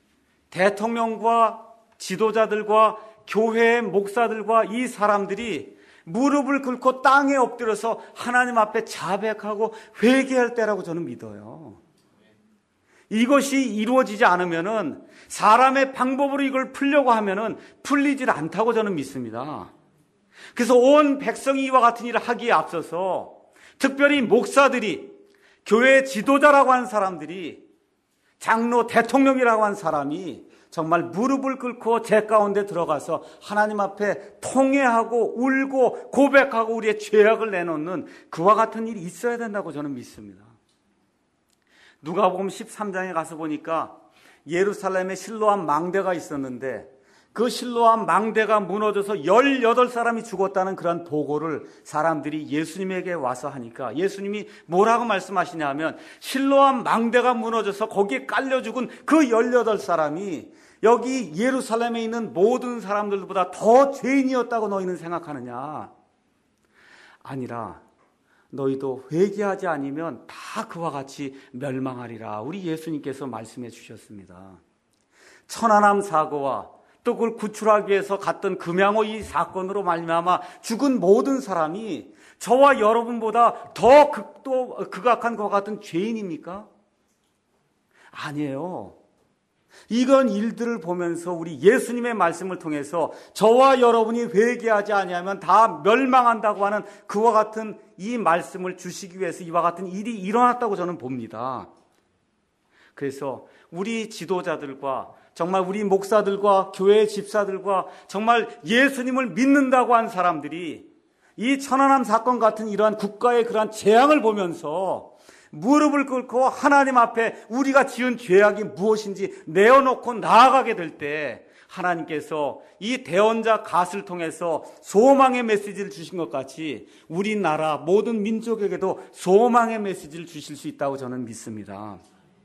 대통령과 지도자들과 교회의 목사들과 이 사람들이 무릎을 꿇고 땅에 엎드려서 하나님 앞에 자백하고 회개할 때라고 저는 믿어요. 이것이 이루어지지 않으면은 사람의 방법으로 이걸 풀려고 하면은 풀리질 않다고 저는 믿습니다. 그래서 온 백성이 이와 같은 일을 하기에 앞서서 특별히 목사들이 교회 지도자라고 하는 사람들이 장로 대통령이라고 하는 사람이 정말 무릎을 꿇고 제 가운데 들어가서 하나님 앞에 통회하고 울고 고백하고 우리의 죄악을 내놓는 그와 같은 일이 있어야 된다고 저는 믿습니다. 누가복음 13장에 가서 보니까 예루살렘에 실로암 망대가 있었는데 그 실로암 망대가 무너져서 18사람이 죽었다는 그런 보고를 사람들이 예수님에게 와서 하니까 예수님이 뭐라고 말씀하시냐면 실로암 망대가 무너져서 거기에 깔려 죽은 그 18사람이 여기 예루살렘에 있는 모든 사람들보다 더 죄인이었다고 너희는 생각하느냐? 아니라 너희도 회개하지 않으면 다 그와 같이 멸망하리라. 우리 예수님께서 말씀해 주셨습니다. 천안함 사고와 또 그걸 구출하기 위해서 갔던 금양호 이 사건으로 말미암아 죽은 모든 사람이 저와 여러분보다 더 극악한 것 같은 죄인입니까? 아니에요. 이런 일들을 보면서 우리 예수님의 말씀을 통해서 저와 여러분이 회개하지 아니하면 다 멸망한다고 하는 그와 같은 이 말씀을 주시기 위해서 이와 같은 일이 일어났다고 저는 봅니다. 그래서 우리 지도자들과 정말 우리 목사들과 교회 집사들과 정말 예수님을 믿는다고 한 사람들이 이 천안함 사건 같은 이러한 국가의 그러한 재앙을 보면서 무릎을 꿇고 하나님 앞에 우리가 지은 죄악이 무엇인지 내어놓고 나아가게 될 때 하나님께서 이 대언자 갓을 통해서 소망의 메시지를 주신 것 같이 우리나라 모든 민족에게도 소망의 메시지를 주실 수 있다고 저는 믿습니다.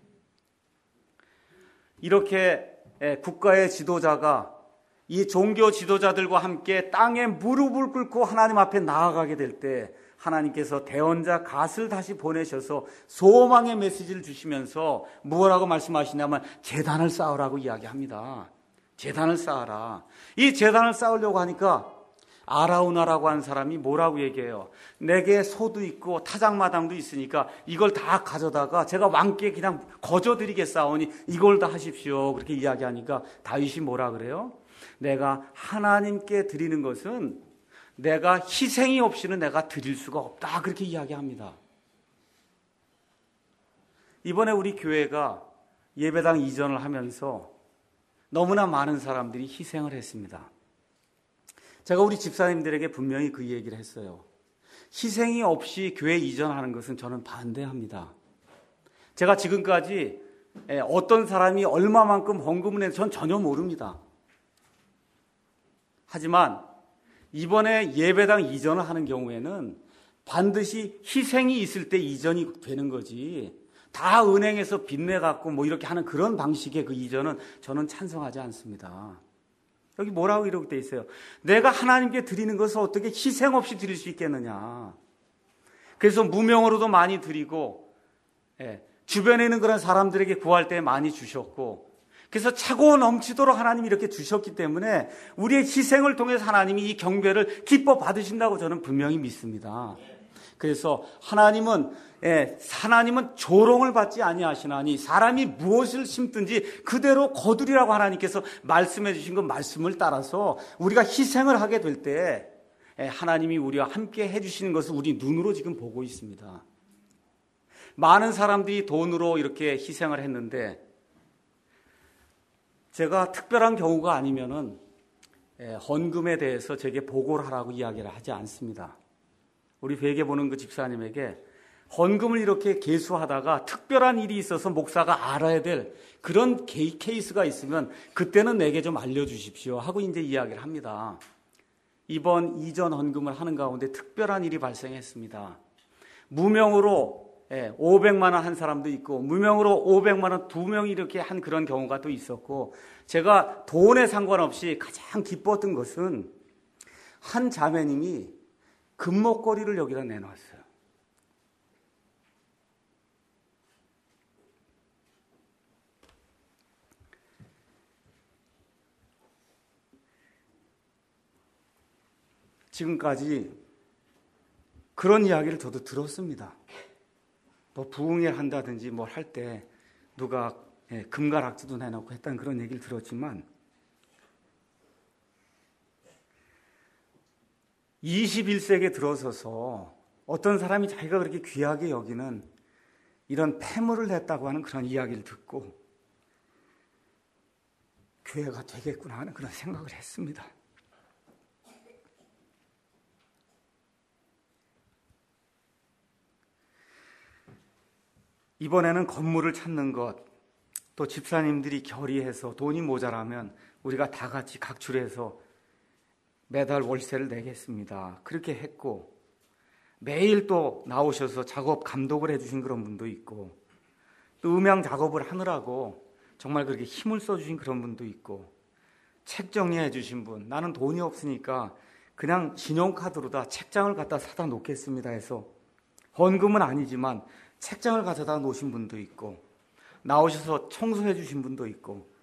이렇게 국가의 지도자가 이 종교 지도자들과 함께 땅에 무릎을 꿇고 하나님 앞에 나아가게 될 때 하나님께서 대언자 갓을 다시 보내셔서 소망의 메시지를 주시면서 뭐라고 말씀하시냐면 제단을 쌓으라고 이야기합니다. 제단을 쌓아라. 이 제단을 쌓으려고 하니까 아라우나라고 하는 사람이 뭐라고 얘기해요? 내게 소도 있고 타작마당도 있으니까 이걸 다 가져다가 제가 왕께 그냥 거저드리겠사오니 이걸 다 하십시오. 그렇게 이야기하니까 다윗이 뭐라 그래요? 내가 하나님께 드리는 것은 내가 희생이 없이는 내가 드릴 수가 없다. 그렇게 이야기합니다. 이번에 우리 교회가 예배당 이전을 하면서 너무나 많은 사람들이 희생을 했습니다. 제가 우리 집사님들에게 분명히 그 얘기를 했어요. 희생이 없이 교회 이전하는 것은 저는 반대합니다. 제가 지금까지 어떤 사람이 얼마만큼 헌금을 했는지 전 전혀 모릅니다. 하지만 이번에 예배당 이전을 하는 경우에는 반드시 희생이 있을 때 이전이 되는 거지, 다 은행에서 빚내 갖고 뭐 이렇게 하는 그런 방식의 그 이전은 저는 찬성하지 않습니다. 여기 뭐라고 이렇게 돼 있어요? 내가 하나님께 드리는 것을 어떻게 희생 없이 드릴 수 있겠느냐. 그래서 무명으로도 많이 드리고, 주변에 있는 그런 사람들에게 구할 때 많이 주셨고, 그래서 차고 넘치도록 하나님이 이렇게 주셨기 때문에 우리의 희생을 통해서 하나님이 이 경배를 기뻐 받으신다고 저는 분명히 믿습니다. 그래서 하나님은 조롱을 받지 아니하시나니 사람이 무엇을 심든지 그대로 거두리라고 하나님께서 말씀해 주신 그 말씀을 따라서 우리가 희생을 하게 될 때 하나님이 우리와 함께 해주시는 것을 우리 눈으로 지금 보고 있습니다. 많은 사람들이 돈으로 이렇게 희생을 했는데, 제가 특별한 경우가 아니면은 헌금에 대해서 제게 보고를 하라고 이야기를 하지 않습니다. 우리 회개 보는 그 집사님에게 헌금을 이렇게 계수하다가 특별한 일이 있어서 목사가 알아야 될 그런 케이스가 있으면 그때는 내게 좀 알려주십시오 하고 이제 이야기를 합니다. 이번 이전 헌금을 하는 가운데 특별한 일이 발생했습니다. 무명으로 500만 원 한 사람도 있고, 무명으로 500만 원 2명이 이렇게 한 그런 경우가 또 있었고, 제가 돈에 상관없이 가장 기뻤던 것은 한 자매님이 금목걸이를 여기다 내놨어요. 지금까지 그런 이야기를 저도 들었습니다. 뭐 부흥회를 한다든지 뭘 할 때 누가 금가락지도 내놓고 했다는 그런 얘기를 들었지만, 21세기에 들어서서 어떤 사람이 자기가 그렇게 귀하게 여기는 이런 폐물을 냈다고 하는 그런 이야기를 듣고 교회가 되겠구나 하는 그런 생각을 했습니다. 이번에는 건물을 찾는 것, 또 집사님들이 결의해서 돈이 모자라면 우리가 다 같이 각출해서 매달 월세를 내겠습니다. 그렇게 했고, 매일 또 나오셔서 작업 감독을 해주신 그런 분도 있고, 또 음향 작업을 하느라고 정말 그렇게 힘을 써주신 그런 분도 있고, 책 정리해 주신 분, 나는 돈이 없으니까 그냥 신용카드로 다 책장을 갖다 사다 놓겠습니다 해서, 헌금은 아니지만 책장을 가져다 놓으신 분도 있고, 나오셔서 청소해 주신 분도 있고,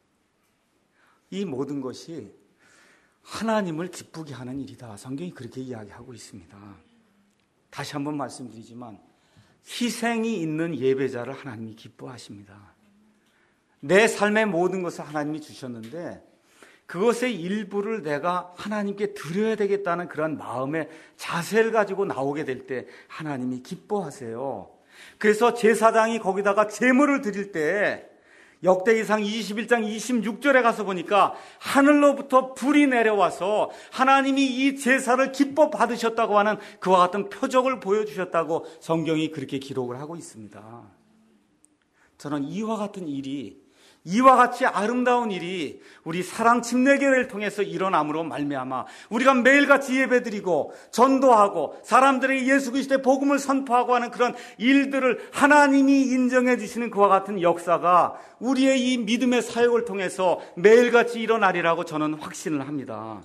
이 모든 것이 하나님을 기쁘게 하는 일이다. 성경이 그렇게 이야기하고 있습니다. 다시 한번 말씀드리지만 희생이 있는 예배자를 하나님이 기뻐하십니다. 내 삶의 모든 것을 하나님이 주셨는데 그것의 일부를 내가 하나님께 드려야 되겠다는 그런 마음의 자세를 가지고 나오게 될 때 하나님이 기뻐하세요. 그래서 제사장이 거기다가 제물을 드릴 때 역대기상 21장 26절에 가서 보니까 하늘로부터 불이 내려와서 하나님이 이 제사를 기뻐 받으셨다고 하는 그와 같은 표적을 보여주셨다고 성경이 그렇게 기록을 하고 있습니다. 저는 이와 같은 일이, 이와 같이 아름다운 일이 우리 사랑 침례교회를 통해서 일어남으로 말미암아 우리가 매일같이 예배드리고 전도하고 사람들에게 예수 그리스도의 복음을 선포하고 하는 그런 일들을 하나님이 인정해 주시는 그와 같은 역사가 우리의 이 믿음의 사역을 통해서 매일같이 일어나리라고 저는 확신을 합니다.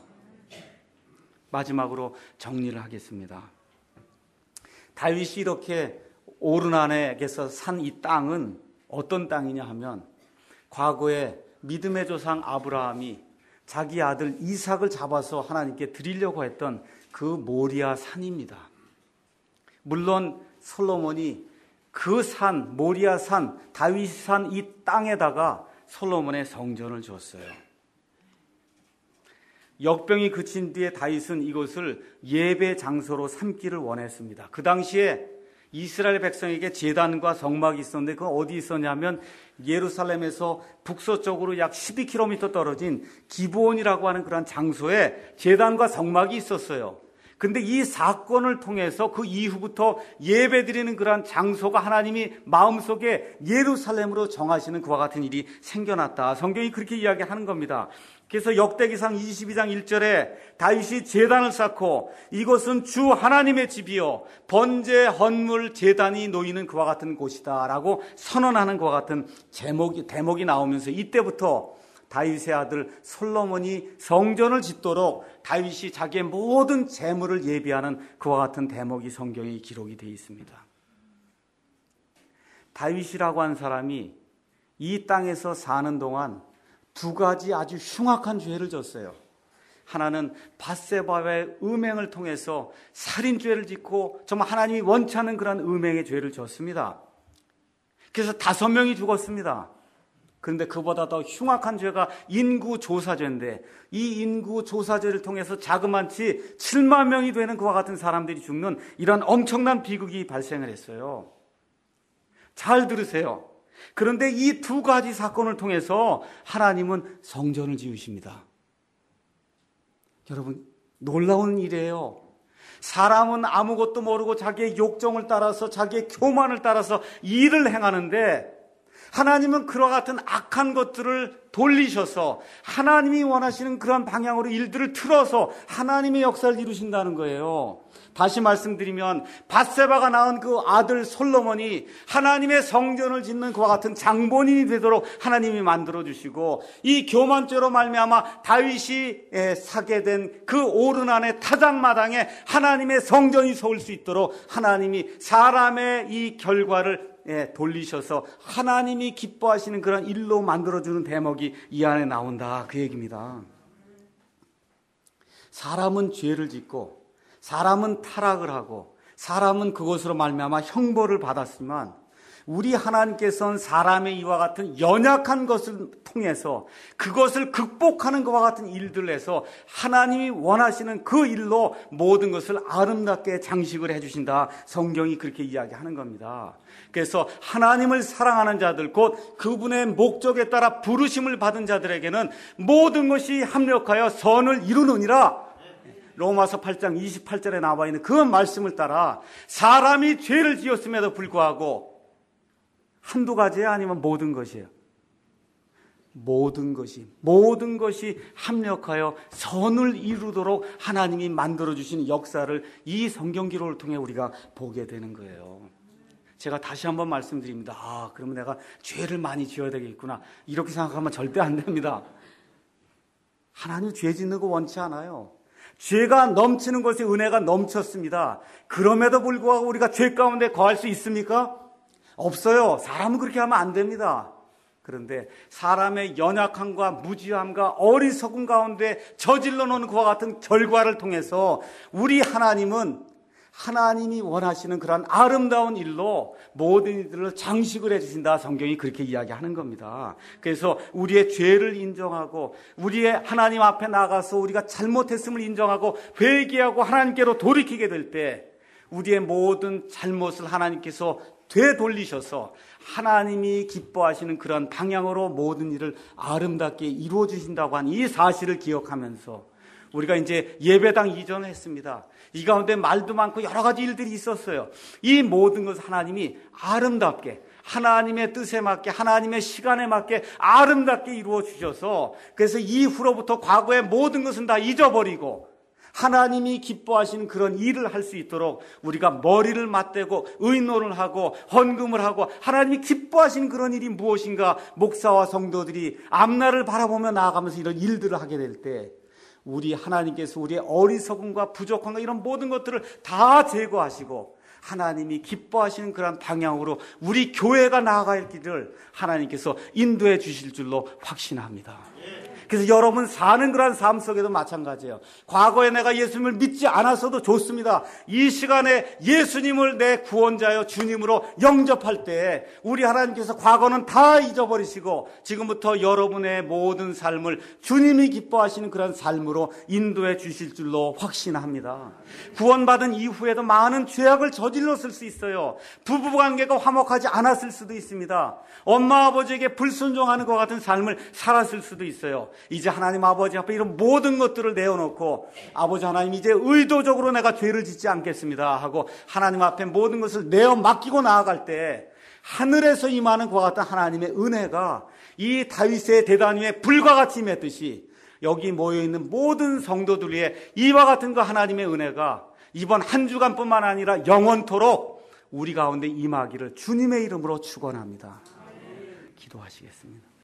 마지막으로 정리를 하겠습니다. 다윗이 이렇게 오르난에게서 산 이 땅은 어떤 땅이냐 하면, 과거에 믿음의 조상 아브라함이 자기 아들 이삭을 잡아서 하나님께 드리려고 했던 그 모리아 산입니다. 물론 솔로몬이 그 산, 모리아 산, 다윗이 산 이 땅에다가 솔로몬의 성전을 줬어요. 역병이 그친 뒤에 다윗은 이곳을 예배 장소로 삼기를 원했습니다. 그 당시에 이스라엘 백성에게 제단과 성막이 있었는데 그건 어디 있었냐면 예루살렘에서 북서쪽으로 약 12km 떨어진 기브온이라고 하는 그런 장소에 제단과 성막이 있었어요. 근데 이 사건을 통해서 그 이후부터 예배드리는 그러한 장소가 하나님이 마음속에 예루살렘으로 정하시는 그와 같은 일이 생겨났다. 성경이 그렇게 이야기하는 겁니다. 그래서 역대기상 22장 1절에 다윗이 제단을 쌓고 이곳은 주 하나님의 집이요 번제 헌물 제단이 놓이는 그와 같은 곳이다 라고 선언하는 그와 같은 대목이 나오면서 이때부터 다윗의 아들 솔로몬이 성전을 짓도록 다윗이 자기의 모든 재물을 예비하는 그와 같은 대목이 성경에 기록이 되어 있습니다. 다윗이라고 한 사람이 이 땅에서 사는 동안 두 가지 아주 흉악한 죄를 졌어요. 하나는 밧세바와의 음행을 통해서 살인죄를 짓고 정말 하나님이 원치 않는 그런 음행의 죄를 졌습니다. 그래서 5명이 죽었습니다. 그런데 그보다 더 흉악한 죄가 인구조사죄인데 이 인구조사죄를 통해서 자그마치 7만 명이 되는 그와 같은 사람들이 죽는 이런 엄청난 비극이 발생을 했어요. 잘 들으세요. 그런데 이 두 가지 사건을 통해서 하나님은 성전을 지으십니다. 여러분, 놀라운 일이에요. 사람은 아무것도 모르고 자기의 욕정을 따라서 자기의 교만을 따라서 일을 행하는데 하나님은 그와 같은 악한 것들을 돌리셔서 하나님이 원하시는 그런 방향으로 일들을 틀어서 하나님의 역사를 이루신다는 거예요. 다시 말씀드리면 밧세바가 낳은 그 아들 솔로몬이 하나님의 성전을 짓는 그와 같은 장본인이 되도록 하나님이 만들어주시고 이 교만죄로 말미암아 다윗이 사게 된 그 오르난의 타작마당에 하나님의 성전이 서올 수 있도록 하나님이 사람의 이 결과를 돌리셔서 하나님이 기뻐하시는 그런 일로 만들어주는 대목이 이 안에 나온다 그 얘기입니다. 사람은 죄를 짓고 사람은 타락을 하고 사람은 그것으로 말미암아 형벌을 받았지만 우리 하나님께서는 사람의 이와 같은 연약한 것을 통해서 그것을 극복하는 것과 같은 일들을 해서 하나님이 원하시는 그 일로 모든 것을 아름답게 장식을 해주신다. 성경이 그렇게 이야기하는 겁니다. 그래서 하나님을 사랑하는 자들 곧 그분의 목적에 따라 부르심을 받은 자들에게는 모든 것이 합력하여 선을 이루느니라. 로마서 8장 28절에 나와 있는 그 말씀을 따라 사람이 죄를 지었음에도 불구하고 한두 가지야 아니면 모든 것이에요. 모든 것이 합력하여 선을 이루도록 하나님이 만들어주신 역사를 이 성경 기록을 통해 우리가 보게 되는 거예요. 제가 다시 한번 말씀드립니다. 그러면 내가 죄를 많이 지어야 되겠구나. 이렇게 생각하면 절대 안 됩니다. 하나님 죄 짓는 거 원치 않아요. 죄가 넘치는 것에 은혜가 넘쳤습니다. 그럼에도 불구하고 우리가 죄 가운데 거할 수 있습니까? 없어요. 사람은 그렇게 하면 안 됩니다. 그런데 사람의 연약함과 무지함과 어리석음 가운데 저질러 놓는 그와 같은 결과를 통해서 우리 하나님은 하나님이 원하시는 그런 아름다운 일로 모든 이들을 장식을 해주신다. 성경이 그렇게 이야기하는 겁니다. 그래서 우리의 죄를 인정하고 우리의 하나님 앞에 나가서 우리가 잘못했음을 인정하고 회개하고 하나님께로 돌이키게 될 때 우리의 모든 잘못을 하나님께서 되돌리셔서 하나님이 기뻐하시는 그런 방향으로 모든 일을 아름답게 이루어 주신다고 한 이 사실을 기억하면서 우리가 이제 예배당 이전을 했습니다. 이 가운데 말도 많고 여러 가지 일들이 있었어요. 이 모든 것을 하나님이 아름답게 하나님의 뜻에 맞게 하나님의 시간에 맞게 아름답게 이루어 주셔서 그래서 이후로부터 과거의 모든 것은 다 잊어버리고 하나님이 기뻐하시는 그런 일을 할 수 있도록 우리가 머리를 맞대고 의논을 하고 헌금을 하고 하나님이 기뻐하시는 그런 일이 무엇인가 목사와 성도들이 앞날을 바라보며 나아가면서 이런 일들을 하게 될 때 우리 하나님께서 우리의 어리석음과 부족함과 이런 모든 것들을 다 제거하시고 하나님이 기뻐하시는 그런 방향으로 우리 교회가 나아갈 길을 하나님께서 인도해 주실 줄로 확신합니다. 그래서 여러분 사는 그런 삶 속에도 마찬가지예요. 과거에 내가 예수님을 믿지 않았어도 좋습니다. 이 시간에 예수님을 내 구원자여 주님으로 영접할 때 우리 하나님께서 과거는 다 잊어버리시고 지금부터 여러분의 모든 삶을 주님이 기뻐하시는 그런 삶으로 인도해 주실 줄로 확신합니다. 구원받은 이후에도 많은 죄악을 저질렀을 수 있어요. 부부관계가 화목하지 않았을 수도 있습니다. 엄마 아버지에게 불순종하는 것 같은 삶을 살았을 수도 있어요. 이제 하나님 아버지 앞에 이런 모든 것들을 내어놓고 아버지 하나님 이제 의도적으로 내가 죄를 짓지 않겠습니다 하고 하나님 앞에 모든 것을 내어 맡기고 나아갈 때 하늘에서 임하는 그와 같은 하나님의 은혜가 이 다윗의 대단 위에 불과 같이 임했듯이 여기 모여있는 모든 성도들 위해 이와 같은 그 하나님의 은혜가 이번 한 주간뿐만 아니라 영원토록 우리 가운데 임하기를 주님의 이름으로 축원합니다. 기도하시겠습니다.